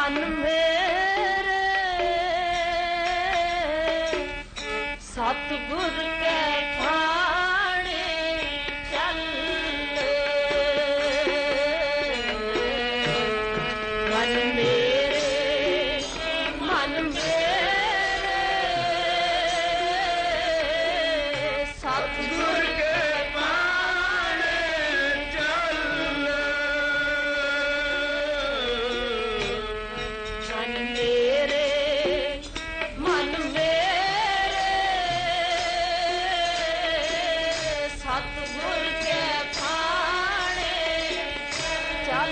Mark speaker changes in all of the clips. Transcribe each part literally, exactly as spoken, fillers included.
Speaker 1: मन मेरे सतगुर के ठाणे चल मन मेरे मन मेरे सतगुर के ठाणे चल मन मेरे मन मेरे सतगुर के ठाणे चल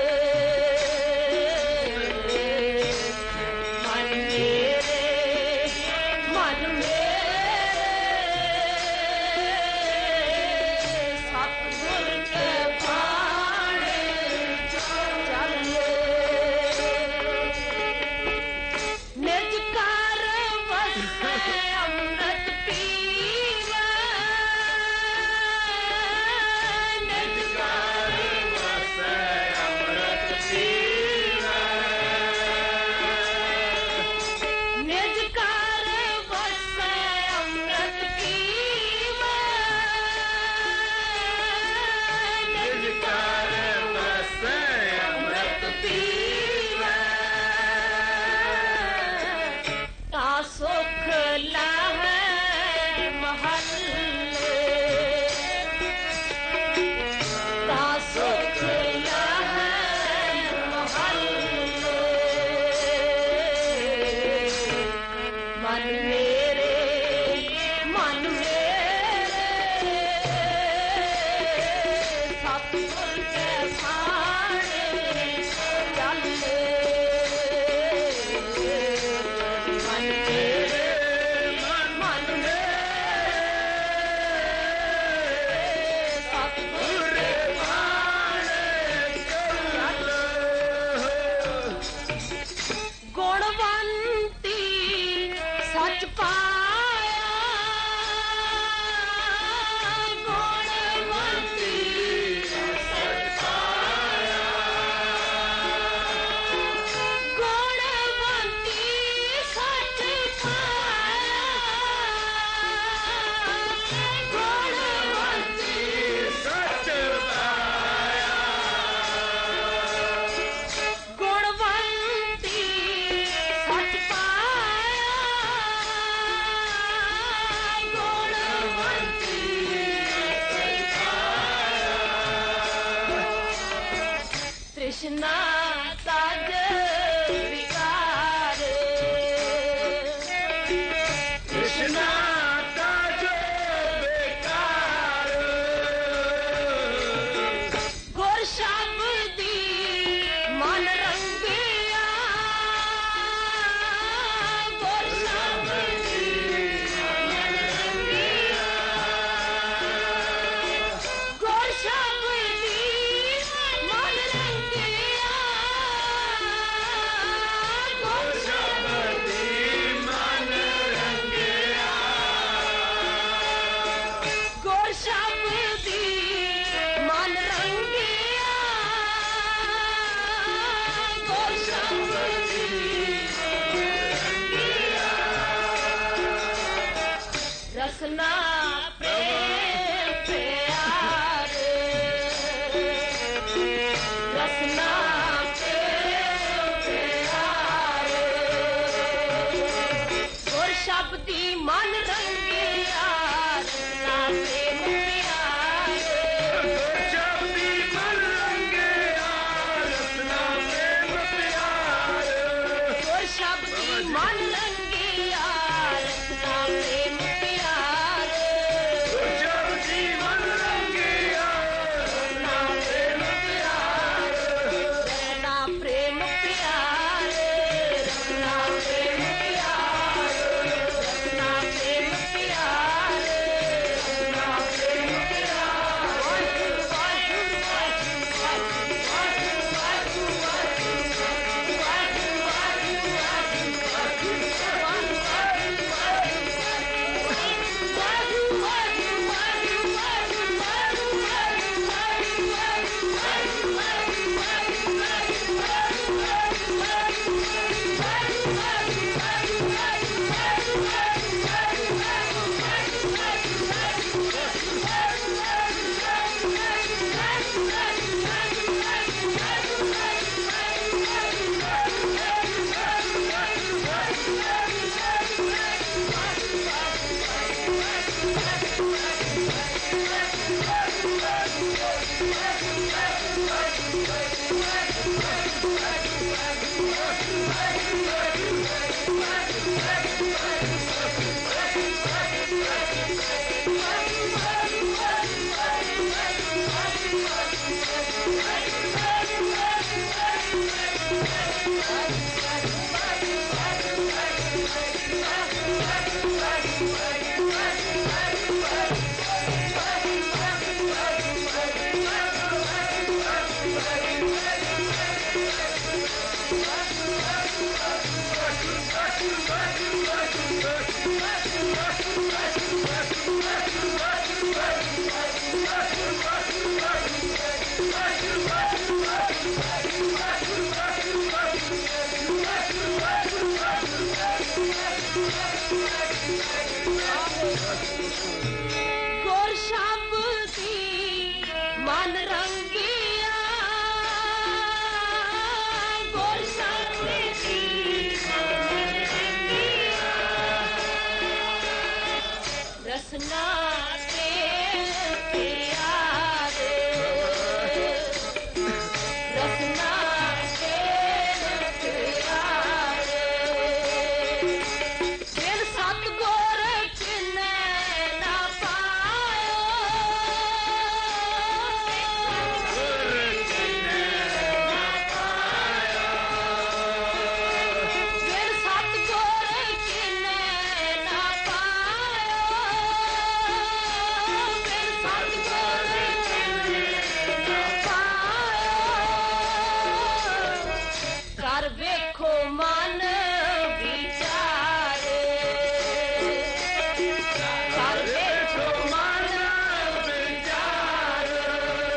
Speaker 1: मन मेरे मन मेरे सतगुर के ठाणे चल निज कर वसै अमृत पीवै निज कर वसै अमृत पीवै निज कर वसै अमृत पीवै निज कर वसै अमृत पीवै ता सुख लहै महल्ले ता सुख लहै महल्ले मन मेरे मन मेरे सतगुर के ठाणे चल मन मेरे मन मेरे सतगुर के ठाणे चल गुणवंती सच पाया गुणवंती सच पाया गुणवंती सच पाया गुणवंती सच पाया गुणवंती सच पाया गुणवंती सच पाया तृष्णा तज विकार तृष्णा तज विकार गुर शब्दी मन रंगिया गुर शब्दी मन रंगिया गुर शब्दी मन रंगिया गुर शब्दी मन रंगिया गुर शब्दी मन रंगिया गुर शब्दी रंगिया रसना प्रेम प्यारे रसना प्रेम प्यारे गुर शब्दी मन रंगिया रसना प्रेम प्यारे गुर शब्दी मन रंगिया रसना प्रेम प्यारे गुर शब्दी मन रंगिया रसना प्रेम प्यारे गुर शब्दी मन रंगिया रसना प्रेम प्यारे ਗੁਰ ਸ਼ਬਦੀ ਮਨ ਰੰਗਿਆ ਗੁਰ ਸ਼ਬਦੀ ਮਨ ਰੰਗਿਆ ਰਸਨਾ ਤੇ ਪਿਆਰੇ ਰਸਨਾ ਤੇ ਪਿਆਰੇ ਦਿਲ ਸਤਿਗੁਰ ਕਿਨੈ ਨਾ ਪਾਇਓ ਦਿਲ ਸਤਿਗੁਰ ਕਿਨੈ ਨਾ ਪਾਇਓ ਦਿਲ ਸਤਿਗੁਰ ਕਿਨੈ ਨਾ ਪਾਇਓ ਕਰ ਵੇਖੋ ਮਨ ਵਿਚਾਰੇ ਕਰ ਵੇਖੋ ਮਨ ਵਿਚਾਰੇ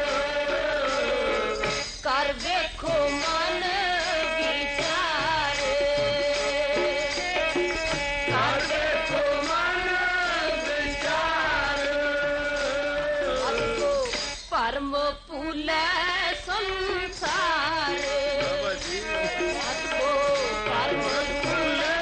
Speaker 1: ਕਰ ਵੇਖੋ ਮਨ ਵਿਚਾਰੇ ਕਰ ਵੇਖੋ ਮਨ ਵਿਚਾਰੇ ਅਤੋ ਭਰਮ ਭੁਲੇ ਸੰਸਾਰੇ ਅਤੋ ਭਰਮ ਭੁਲੇ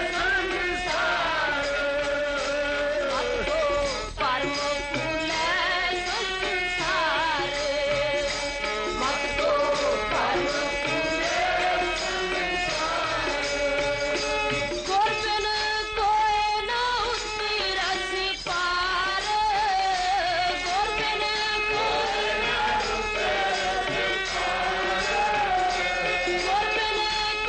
Speaker 1: ਸੰਸਾਰੇ ਅਤੋ ਭਰਮ ਭੁਲੇ ਸੰਸਾਰੇ ਮਤ ਕੋ ਭਰਮ ਭੁਲੇ ਸੰਸਾਰੇ ਗੁਰ ਬਿਨ ਕੋਇ ਨਾ ਉਤਰੀ ਰਸ ਪਾਰ ਗੁਰ ਬਿਨ ਕੋਇ ਨਾ ਉਤਰੀ ਰਸ ਪਾਰ ਗੁਰ ਬਿਨ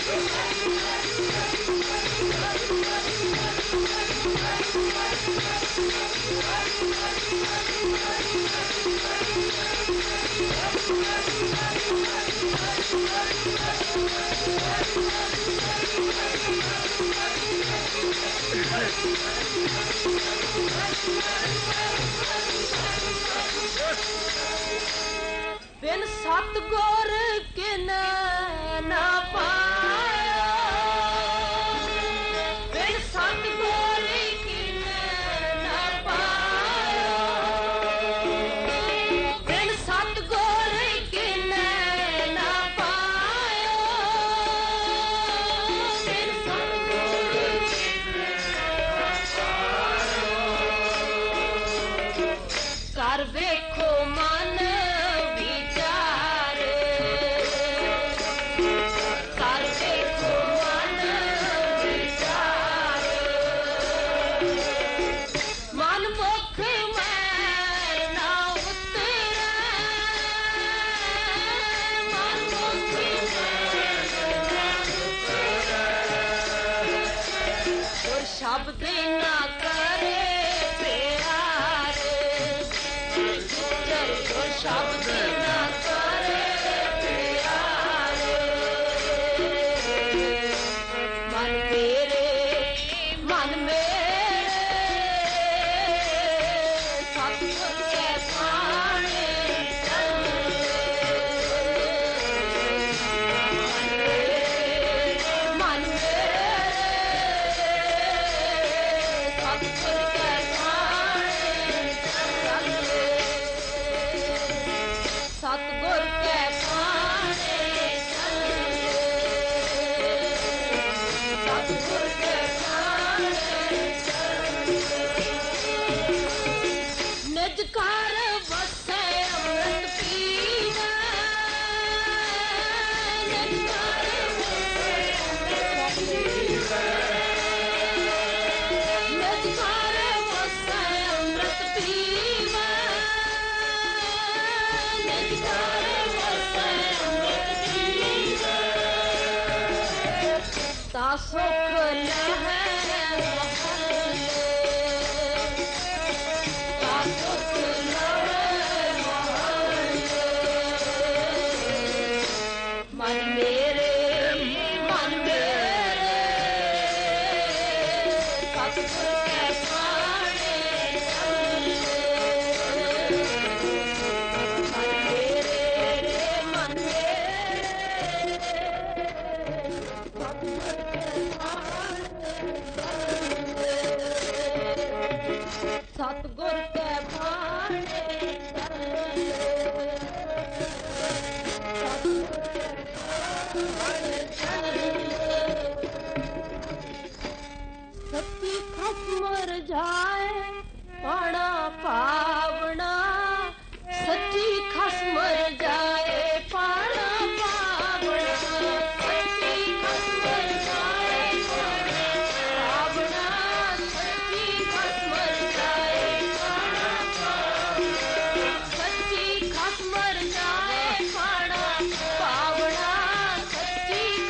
Speaker 1: बिन सतगुर किन न पाया बिन सतगुर किन न पाया बिन सतगुर किन न पाया बिन सतगुर कर वेखो मन शब्द ना करे प्यार तो शब्द ना करे प्यार मन मेरे मन मेरे सतगुर के पाने मन सतगुर के पाने सतगुर के पाने निजकार बसे अमृत पीना निजकार बसे अमृत पीना निजकार बसे अमृत पीना ता सुख लहै महले ता सुख लहै महले मन मेरे मन मेरे सतगुर के पाने मन मेरे मन सतगुर के भाने सती खसमर जाए पाना पावना सच्ची खसमर जाए पाना पावना सच्ची खसमर जाए पावना सच्ची खसमर जाए पाना पावना सच्ची खसमर जाए पाना पावना सच्ची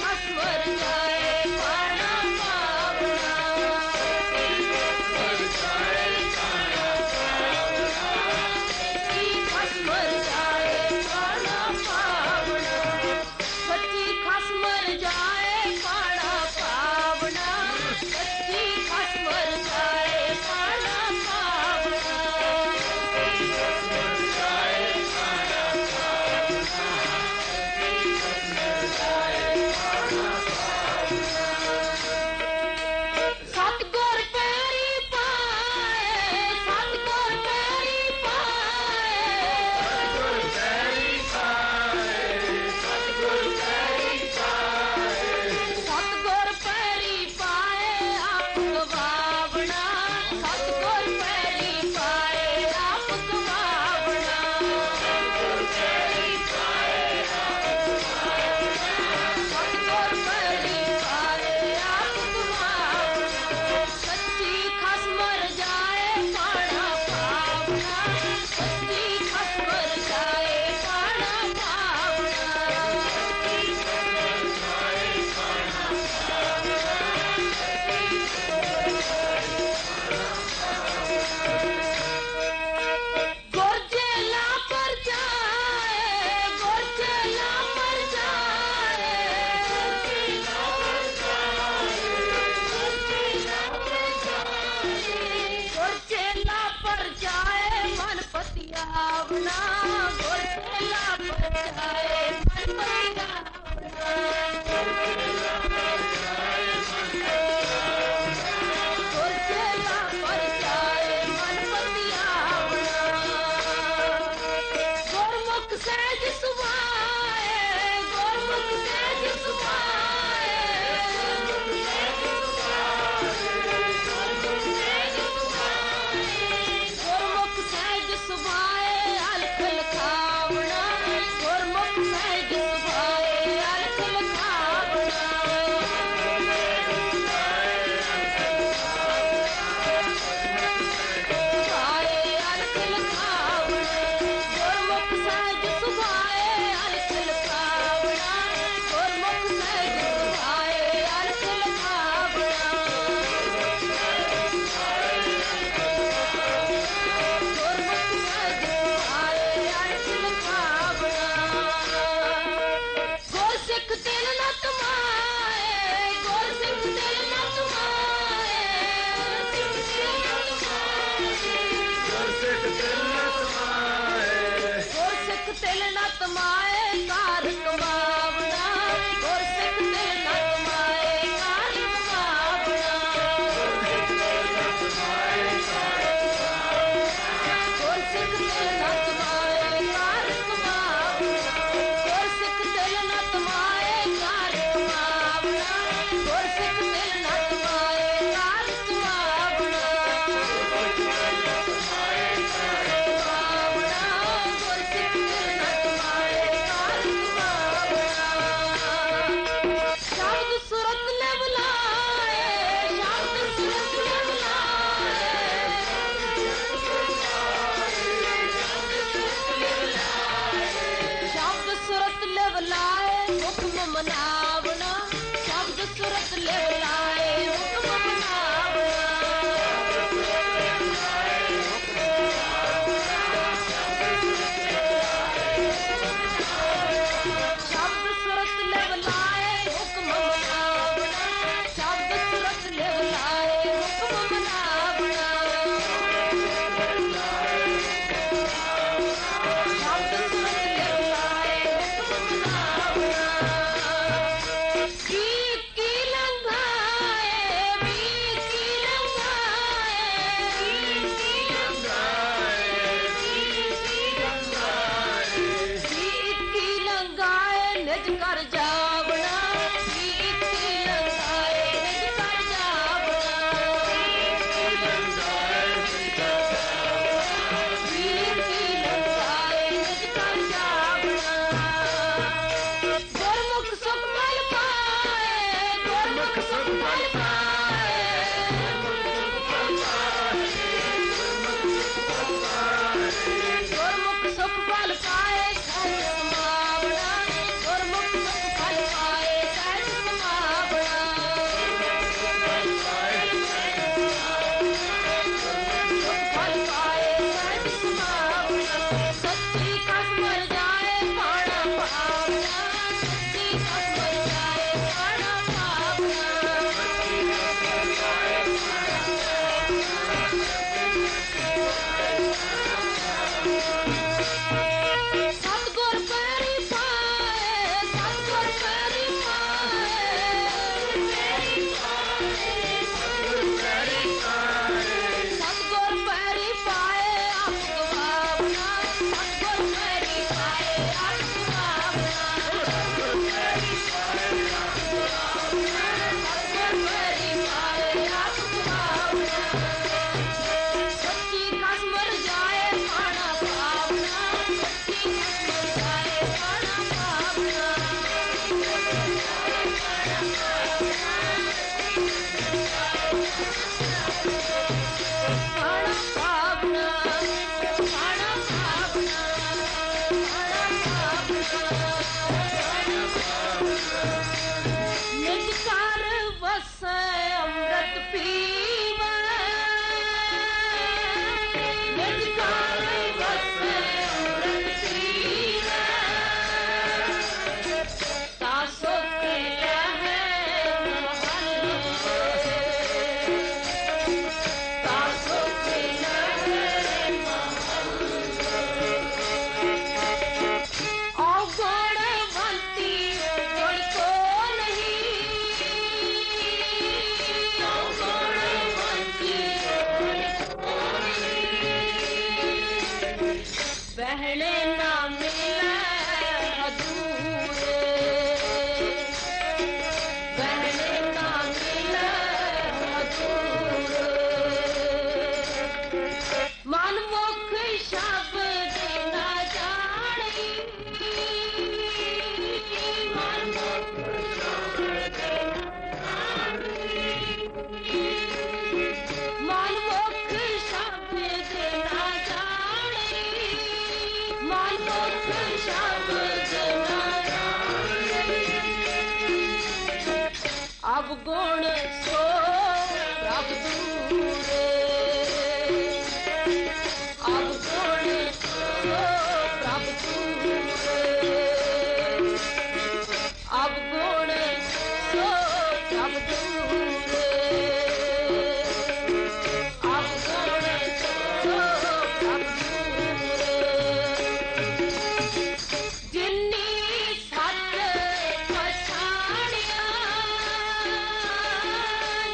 Speaker 1: ਮਨਾਵਣਾ ਸ਼ਬਦ ਸੁਰਤ ਲਿਵ ਲਾਏ ਹੁਕਮ ਮਨਾਵਣਾ ਸ਼ਬਦ ਸੁਰਤ ਲਿਵ ਲਾਏ ਹੁਕਮ ਮਨਾਵਣਾ ਸ਼ਬਦ ਸੁਰਤ ਲਿਵ ਲਾਏ ਹੁਕਮ ਮਨਾਵਣਾ ਸ਼ਬਦ ਸੁਰਤ ਲਿਵ ਲਾਏ ਹੁਕਮ ਮਨਾਵਣਾ ਵੀਰ ਕੀ ਲੰਘਾਏ ਵੀਰ ਕੀ ਲੰਘਾਏ ਵੀਰ ਕੀ ਲੰਘਾਏ ਵੀਰ ਕੀ ਲੰਘਾਏ ਵੀਰ ਕੀ ਲੰਘਾਏ ਨਿਜ ਕਰ ਜਾਵਣਾ ਵੀਰ ਕੀ ਲੰਘਾਏ ਨਿਜ ਕਰ ਜਾਵਣਾ ਵੀਰ ਕੀ ਲੰਘਾਏ ਨਿਜ ਕਰ ਜਾਵਣਾ ਵੀਰ ਕੀ ਲੰਘਾਏ ਨਿਜ ਕਰ ਜਾਵਣਾ ਗੁਰਮੁਖ ਸੁਖ ਫਲ ਪਾਏ ਗੁਰਮੁਖ ਸੁਖ ਫਲ ਪਾਏ ਗੁਰਮੁਖ ਸੁਖ ਫਲ ਪਾਏ ਸਹਿਜ ਸਮਾਵਣਾ ਗੁਰਮੁਖ ਸੁਖ ਫਲ ਪਾਏ ਸਹਿਜ ਸਮਾਵਣਾ ਸੁਖ ਫਲ ਪਾਏ ਸਹਿਜ ਸਮਾਵਣਾ ਸੱਚੀ ਕਸਮ ਜਾਏ ਪਾਣਾ ਪਾਵਣਾ ਸੱਚੀ ਕਸਮ ਜਾਏ ਪਾਣਾ ਪਾਵਣਾ ਸਤਿਗੁਰ ਪੈਰੀ ਪਾਏ ਸਤਿਗੁਰ ਪੈਰੀ ਪਾਏ ਪੈਰੀ ਪਾਏ ਸਤਿਗੁਰ ਪੈਰੀ ਪਾਏ ਸਤਿਗੁਰ ਪੈਰੀ ਪਾਏ ਆਪ ਗਵਾਵਣਾ ਸਤਿਗੁਰ ਪੈਰੀ ਪਾਏ ਆਪ ਗਵਾਵਣਾ ਸਤਿਗੁਰ ਪੈਰੀ ਪਾਏ ਆਪ ਗਵਾਵਣਾ ਸਤਿਗੁਰ ਪੈਰੀ ਪਾਏ ਆਪ ਗਵਾਵਣਾ ਸੱਚੀ ਕਸਮ ਰਜਾਏ ਪਾਣਾ ਪਾਵਣਾ ਸੱਚੀ ਕਸਮ ਰਜਾਏ ਪਾਣਾ ਪਾਵਣਾ ਪਾਣਾ ਪਾਵਣਾ ਪਾਣਾ ਪਾਵਣਾ ਪਾਣਾ ਪਾਵਣਾ ਨਿਜ ਘਰ ਵਸੈ ਅੰਮ੍ਰਿਤ ਪੀਵੈ ਨਿਜ ਘਰ ਵਸੈ ਅੰਮ੍ਰਿਤ ਪੀਵੈ ਤਾ ਸੁਖ ਲਹੈ ਮਹਲ ਤਾ ਸੁਖ ਲਹੈ ਮਹਲ ਔ ਗੁਣਵੰਤੀ ਗੁਣ ਕੋ ਨਹੀਂ ਔ ਗੁਣਵੰਤੀ ਗੁਣ ਕੋ ਨਹੀਂ ਬਹਿਣੇ ਨਾ ਮਿਲੈ ਹਦੂਰੇ ਬਹਿਣੇ ਨਾ ਮਿਲੈ ਹਦੂਰੇ ਮਨ ਮੁਖ ਸ਼ਬਦ ਨਾ ਜਾਣੀ ਮਨ ਮੁਖ ਸ਼ਬਦ ਨਾ ਜਾਣੀ ਮਨ ਮੁਖ ਸ਼ਬਦ ਨਾ ਜਾਣੀ ਮਨ ਮੁਖ ਸ਼ਬਦ ਨਾ ਜਾਣੀ ਅਬ ਗੁਣ ਸੋ ਪ੍ਰਭ ਦੂਰੇ ਅਬ ਗੁਣ ਸੋ ਪ੍ਰਭ ਦੂਰੇ ਅਬ ਗੁਣ ਸੋ ਪ੍ਰਭ ਦੂਰੇ ਅਬ ਗੁਣ ਸੋ ਪ੍ਰਭ ਦੂਰੇ ਜਿਨੀ ਸਤ ਪਛਾਣਿਆ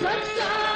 Speaker 1: ਸੱਚਾ